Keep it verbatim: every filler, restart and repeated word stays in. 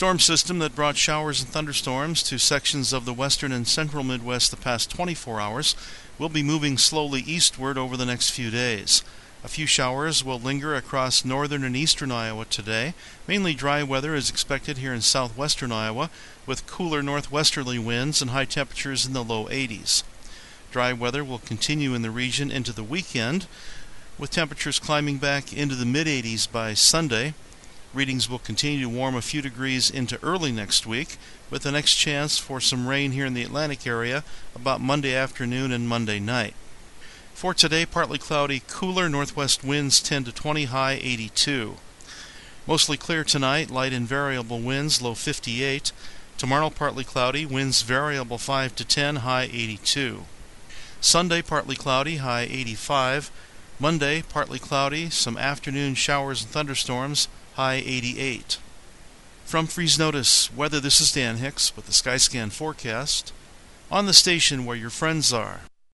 storm system that brought showers and thunderstorms to sections of the western and central Midwest the past twenty-four hours will be moving slowly eastward over the next few days. A few showers will linger across northern and eastern Iowa today. Mainly dry weather is expected here in southwestern Iowa, with cooler northwesterly winds and high temperatures in the low eighties. Dry weather will continue in the region into the weekend, with temperatures climbing back into the mid-eighties by Sunday. Readings will continue to warm a few degrees into early next week, with the next chance for some rain here in the Atlantic area about Monday afternoon and Monday night. For today, partly cloudy, cooler northwest winds ten to twenty, high eighty-two. Mostly clear tonight, light and variable winds, low fifty-eight. Tomorrow, partly cloudy, winds variable five to ten, high eighty-two. Sunday, partly cloudy, high eighty-five. Monday, partly cloudy, some afternoon showers and thunderstorms, high eighty-eight. From Freeze Notice Weather, this is Dan Hicks with the Skyscan forecast on the station where your friends are.